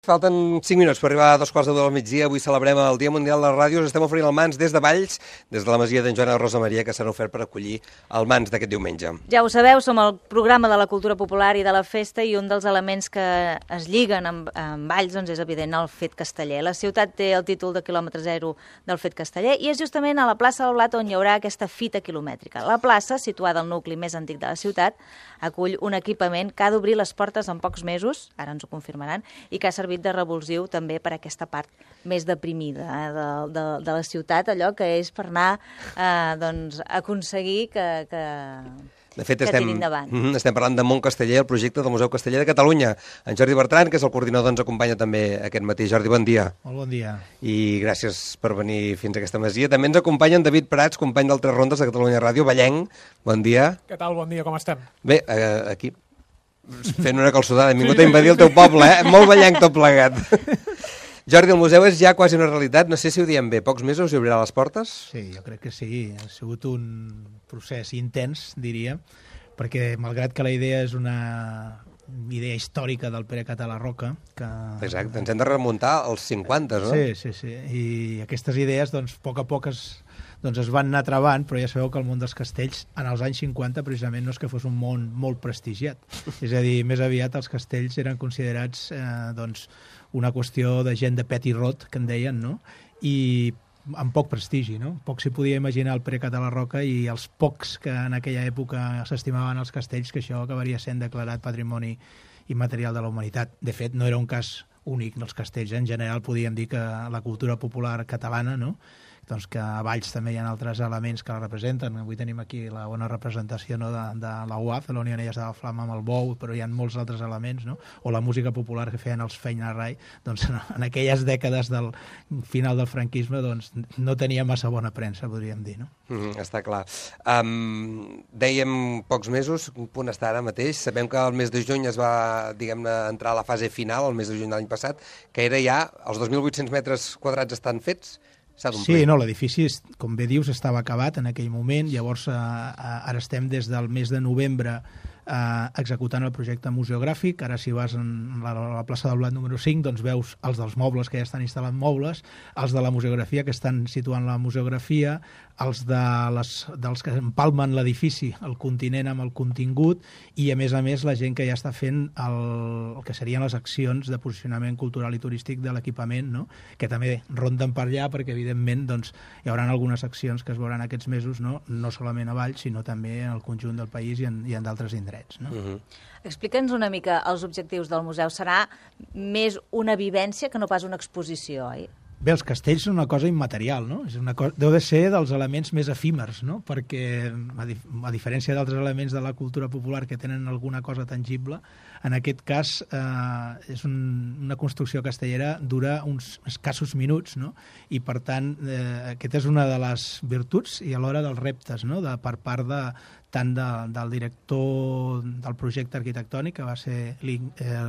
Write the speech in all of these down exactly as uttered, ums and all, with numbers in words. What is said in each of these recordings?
Falten cinc minuts per arribar a dos quarts de deu del migdia. Avui celebrem el Dia Mundial de les Ràdios. Estem oferint el Mans des de Valls, des de la masia d'en Joan i Rosa Maria, que s'han ofert per acollir el Mans d'aquest diumenge. Ja ho sabeu, som el programa de la cultura popular i de la festa, i un dels elements que es lliguen amb, amb Valls doncs és evident el Fet Casteller. La ciutat té el títol de quilòmetre zero del Fet Casteller i és justament a la plaça del Blat on hi haurà aquesta fita quilomètrica. La plaça, situada al nucli més antic de la ciutat, acull un equipament que ha d'obrir les portes en pocs mesos, ara ens ho confirmaran, i que ha servit de revulsiu també per aquesta part més deprimida eh, de, de, de la ciutat, allò que és per anar eh, doncs, a aconseguir que, que, de fet, que estem, tiri endavant. Mm, estem parlant de Mont Casteller, el projecte del Museu Casteller de Catalunya. En Jordi Bertran, que és el coordinador, ens acompanya també aquest matí. Jordi, bon dia. Molt bon dia. I gràcies per venir fins a aquesta masia. També ens acompanya en David Prats, company del Tres Rondes de Catalunya Ràdio, vallenc. Bon dia. Què tal? Bon dia, com estem? Bé, eh, aquí fent una calçotada, hem vingut a invadir el teu poble, eh? Molt vallenc tot plegat. Jordi, el museu és ja quasi una realitat, no sé si ho diem bé, pocs mesos i obrirà les portes? Sí, jo crec que sí, ha sigut un procés intens, diria, perquè malgrat que la idea és una idea històrica del Pere Català Roca, que... Exacte, ens hem de remuntar als cinquanta, no? Sí, sí, sí, i aquestes idees, doncs, a poc a poc es, doncs, es van anar travant, però ja sabeu que el món dels castells, en els anys cinquanta, precisament, no és que fos un món molt prestigiat. És a dir, més aviat els castells eren considerats eh, doncs, una qüestió de gent de pet i rot, que en deien, no? I amb poc prestigi, no? Poc s'hi podia imaginar el Pere Català Roca i els pocs que en aquella època s'estimaven els castells, que això acabaria sent declarat patrimoni immaterial de la humanitat. De fet, no era un cas únic dels castells. En general podíem dir que la cultura popular catalana, no?, doncs que a Valls també hi ha altres elements que la representen. Avui tenim aquí la bona representació, no, de, de la U A F, de la Unió Anelles de la Flama amb el bou, però hi ha molts altres elements, no? O la música popular que feien els Feina-Rai, doncs en aquelles dècades del final del franquisme doncs no tenia massa bona premsa, podríem dir, no? Mm, està clar. Um, dèiem pocs mesos, un punt està ara mateix. Sabem que el mes de juny es va, diguem-ne, entrar a la fase final, el mes de juny de l'any passat, que era ja, els dos mil vuit-cents metres quadrats estan fets. Sí, no, l'edifici, com bé dius, estava acabat en aquell moment, llavors eh, ara estem des del mes de novembre eh, executant el projecte museogràfic. Ara si vas a la, la plaça del Blat número cinc, doncs veus els dels mobles que ja estan instal·lant mobles, els de la museografia que estan situant la museografia, els de les, dels que empalmen l'edifici, el continent amb el contingut, i a més a més la gent que ja està fent el, el que serien les accions de posicionament cultural i turístic de l'equipament, no?, que també ronden per allà perquè evidentment doncs, hi haurà algunes accions que es veuran aquests mesos, no, no solament a Valls, sinó també en el conjunt del país i en, i en d'altres indrets, no? Uh-huh. Explica'ns una mica els objectius del museu. Serà més una vivència que no pas una exposició, oi? Bé, els castells són una cosa immaterial, no? És una cosa, deu de ser dels elements més efímers, no? Perquè, a, dif a diferència d'altres elements de la cultura popular que tenen alguna cosa tangible, en aquest cas eh, és un, una construcció castellera dura uns escassos minuts, no? I, per tant, eh, aquesta és una de les virtuts i alhora dels reptes, no?, de, per part de, tant de, del director del projecte arquitectònic, que va ser el,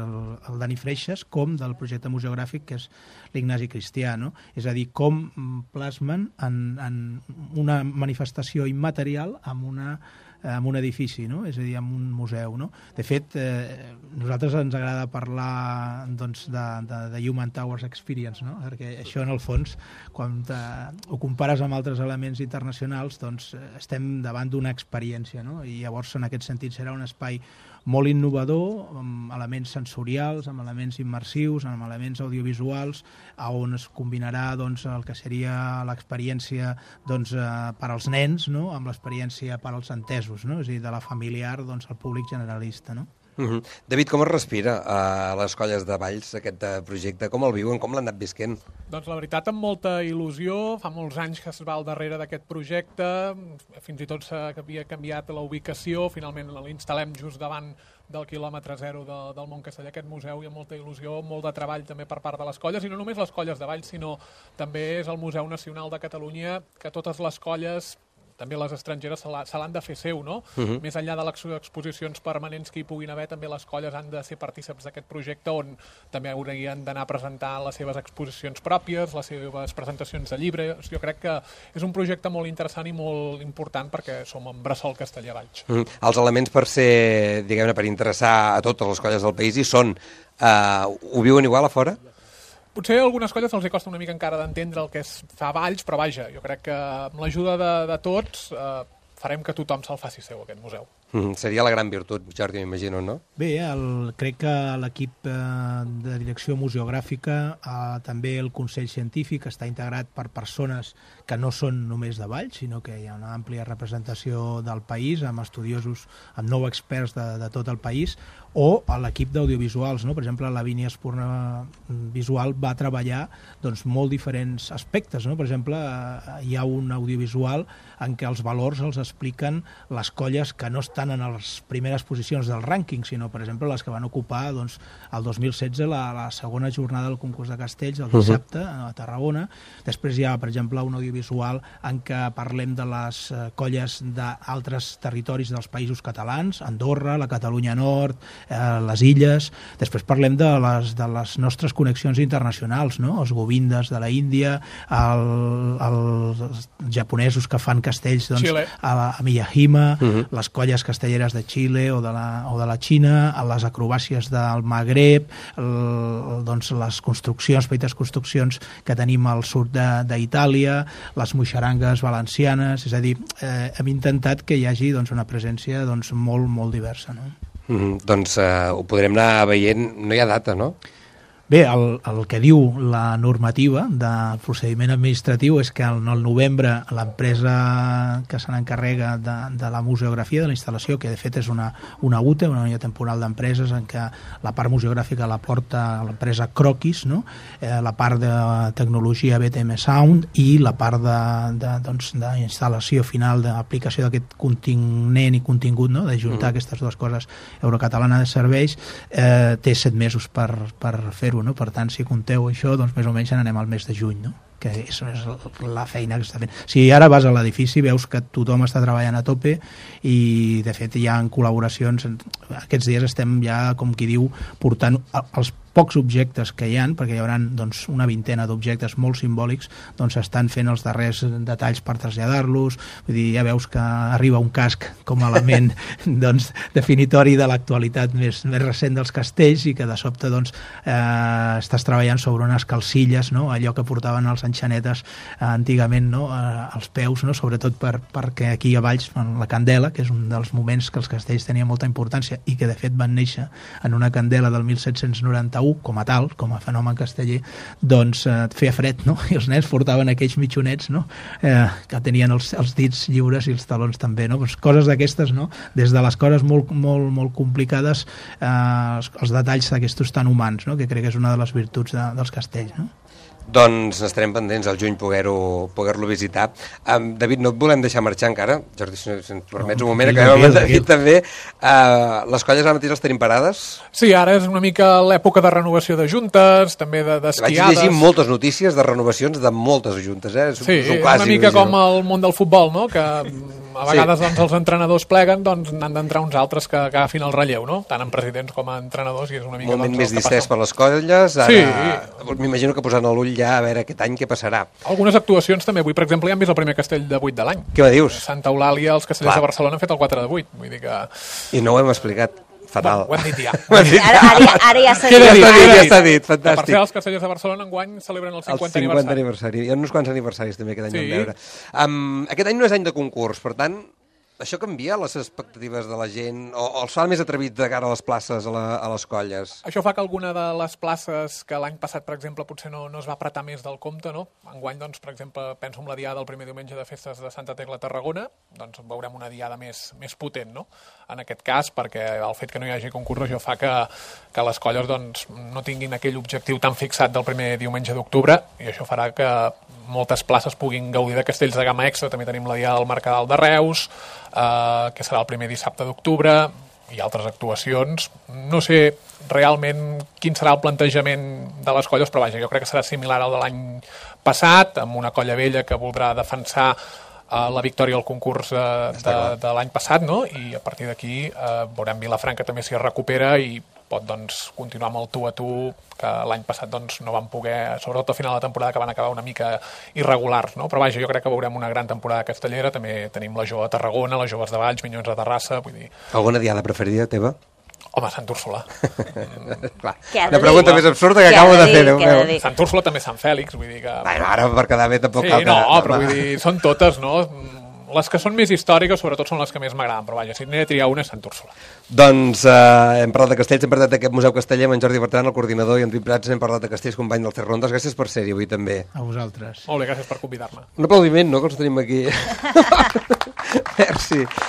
el Dani Freixas, com del projecte museogràfic, que és l'Ignasi Cristià, no? És a dir, com plasmen en, en una manifestació immaterial amb una amb un edifici, no? És a dir, amb un museu, no? De fet, eh, nosaltres ens agrada parlar doncs, de, de, de Human Towers Experience, no? Perquè això, en el fons, quan te, ho compares amb altres elements internacionals, doncs estem davant d'una experiència, no? I llavors, en aquest sentit, serà un espai molt innovador, amb elements sensorials, amb elements immersius, amb elements audiovisuals, on es combinarà doncs, el que seria l'experiència doncs, eh, per als nens, no?, amb l'experiència per als entesos, no? És a dir, de la familiar doncs, al públic generalista, no? Uh-huh. David, com es respira a les colles de Valls aquest projecte? Com el viuen? Com l'han anat visquent? Doncs la veritat, amb molta il·lusió. Fa molts anys que es va al darrere d'aquest projecte. Fins i tot s'havia canviat la ubicació. Finalment l'instal·lem just davant del quilòmetre zero de, del Mont Casteller, aquest museu, i amb molta il·lusió, molt de treball també per part de les colles, i no només les colles de Valls, sinó també és el Museu Nacional de Catalunya, que totes les colles també les estrangeres se l'han de fer seu, no? Uh -huh. Més enllà de les exposicions permanents que hi puguin haver, també les colles han de ser partícips d'aquest projecte on també haurien d'anar a presentar les seves exposicions pròpies, les seves presentacions de llibres. Jo crec que és un projecte molt interessant i molt important perquè som en Bressol Casteller Valls. Uh -huh. Els elements per ser, diguem-ne, per interessar a totes les colles del país hi són. Uh, ho viuen igual a fora? Potser a algunes colles els costa una mica encara d'entendre el que es fa Valls, però vaja, jo crec que amb l'ajuda de, de tots eh, farem que tothom se'l faci seu, aquest museu. Mm, seria la gran virtut, Jordi, m'imagino, no? Bé, el, crec que l'equip eh, de direcció museogràfica, eh, també el Consell Científic, està integrat per persones que no són només de Valls, sinó que hi ha una àmplia representació del país, amb estudiosos, amb nou experts de, de tot el país, o a l'equip d'audiovisuals, no? Per exemple, la Vínia Espurna Visual va treballar doncs, molt diferents aspectes, no? Per exemple, eh, hi ha un audiovisual en què els valors els expliquen les colles que no estan en les primeres posicions del rànquing, sinó, per exemple, les que van ocupar doncs, el dos mil setze la, la segona jornada del concurs de castells, el dissabte, uh-huh. a Tarragona. Després hi ha, per exemple, un audiovisual en què parlem de les eh, colles d'altres territoris dels països catalans, Andorra, la Catalunya Nord, eh, les Illes. Després parlem de les, de les nostres connexions internacionals, no? Els govindes de la Índia, el, el, els japonesos que fan castells doncs, a, a Miyajima, uh-huh. les colles castelleres de Xile o de la, o de la Xina, les acrobàcies del Magreb, el, doncs, les construccions, petites construccions que tenim al sud d'Itàlia, les moixarangues valencianes, és a dir, eh, hem intentat que hi hagi doncs, una presència doncs, molt, molt diversa. No? Mm, doncs eh, ho podrem anar veient, no hi ha data, no? Bé, el, el que diu la normativa del procediment administratiu és que en el novembre l'empresa que se n'encarrega de, de la museografia, de la instal·lació, que de fet és una, una U T E, una unió temporal d'empreses, en què la part museogràfica la porta l'empresa Croquis, no? eh, la part de tecnologia B T M Sound i la part d'instal·lació doncs, final d'aplicació d'aquest continent i contingut, no? d'ajuntar mm. aquestes dues coses, Eurocatalana de Serveis, eh, té set mesos per, per fer-ho. No? Per tant, si compteu això, doncs més o menys anem al mes de juny, no? Que és, és la feina que està fent. Si ara vas a l'edifici veus que tothom està treballant a tope i de fet hi ha col·laboracions. Aquests dies estem ja, com qui diu, portant els pocs objectes que hi han, perquè hi haurà doncs, una vintena d'objectes molt simbòlics, doncs estan fent els darrers detalls per traslladar-los. Vull dir, ja veus que arriba un casc com a element doncs, definitori de l'actualitat més, més recent dels castells i que de sobte doncs, eh, estàs treballant sobre unes calcilles, no? Allò que portaven els enxanetes eh, antigament, no? eh, als peus, no? Sobretot per, perquè aquí a Valls la candela, que és un dels moments que els castells tenia molta importància i que de fet van néixer en una candela del mil set-cents noranta-u com a tal, com a fenomen casteller, doncs eh, feia fred, no? I els nens portaven aquells mitjonets, no? Eh, que tenien els, els dits lliures i els talons també, no? Pues coses d'aquestes, no? Des de les coses molt, molt, molt complicades, eh, els, els detalls d'aquestos tan humans, no? Que crec que és una de les virtuts de, dels castells, no? Doncs estarem pendents al juny poder-lo poder-lo visitar. Um, David, no et volem deixar marxar encara. Jordi, si ens permets un moment, acabem amb David també. Uh, les colles ara mateix les tenim parades? Sí, ara és una mica l'època de renovació de juntes, també d'esquiades. Vaig llegir moltes notícies de renovacions de moltes juntes, eh? És, sí, és un clàssic, una mica com no? el món del futbol, no? Que a vegades sí. doncs, els entrenadors pleguen, doncs n'han d'entrar uns altres que agafin el relleu, no? Tant en presidents com en entrenadors, i és una mica... Un moment doncs, més distès per les colles, ara sí. m'imagino que posant l'ull ja a veure aquest any què passarà. Algunes actuacions també, avui per exemple ja han vist el primer castell de vuit de l'any. Què me dius? Santa Eulàlia, els castellers Clar. de Barcelona han fet el quatre de vuit, vull dir que... I no ho hem explicat. Fatal. Bueno, ho hem dit ja. Ara, ara, ara ja s'ha dit. dit. Ja està dit, ja està dit, fantàstic. Per ser, els castellers de Barcelona enguany celebren el cinquanta aniversari. El cinquanta aniversari. Hi ha uns quants aniversaris també aquest any sí. vam veure. Um, aquest any no és any de concurs, per tant, això canvia les expectatives de la gent o, o els fa més atrevit de cara a les places, a, la, a les colles? Això fa que alguna de les places que l'any passat, per exemple, potser no, no es va apretar més del compte, no? Enguany, doncs, per exemple, penso en la diada del primer diumenge de festes de Santa Tecla a Tarragona, doncs veurem una diada més, més potent, no? En aquest cas, perquè el fet que no hi hagi concurs això fa que, que les colles doncs, no tinguin aquell objectiu tan fixat del primer diumenge d'octubre i això farà que moltes places puguin gaudir de castells de gamma extra. També tenim la diada del Mercadal de Reus, eh, que serà el primer dissabte d'octubre, i altres actuacions. No sé realment quin serà el plantejament de les colles, però vaja, jo crec que serà similar al de l'any passat, amb una colla vella que voldrà defensar uh, la victòria al concurs uh, de, de l'any passat, no? I a partir d'aquí uh, veurem Vilafranca també s'hi recupera i pot doncs, continuar amb el tu a tu que l'any passat doncs, no van poder, sobretot al final de la temporada que van acabar una mica irregulars, no? Però vaja, jo crec que veurem una gran temporada castellera, també tenim la jove a Tarragona, les joves de Valls, Minyons a Terrassa, vull dir... Alguna diada preferida teva? Home, Sant Úrsula. Clar, la pregunta més absurda que acabo de fer, Déu meu. Sant Úrsula també Sant Fèlix, vull dir que... Bueno, ara per quedar bé tampoc sí, cal que... no, però vull dir, són totes, no? Les que són més històriques, sobretot, són les que més m'agraden, però vaja, si n'he de triar una és Sant Úrsula. Doncs eh, hem parlat de castells, hem parlat d'aquest Museu Casteller amb en Jordi Bertran, el coordinador, i en Enric Prats, hem parlat de castells, company del Ter Rondes. Gràcies per ser-hi avui també. A vosaltres. Molt bé, gràcies per convidar-me. Un aplaudiment, no?, que els tenim aquí. Merci.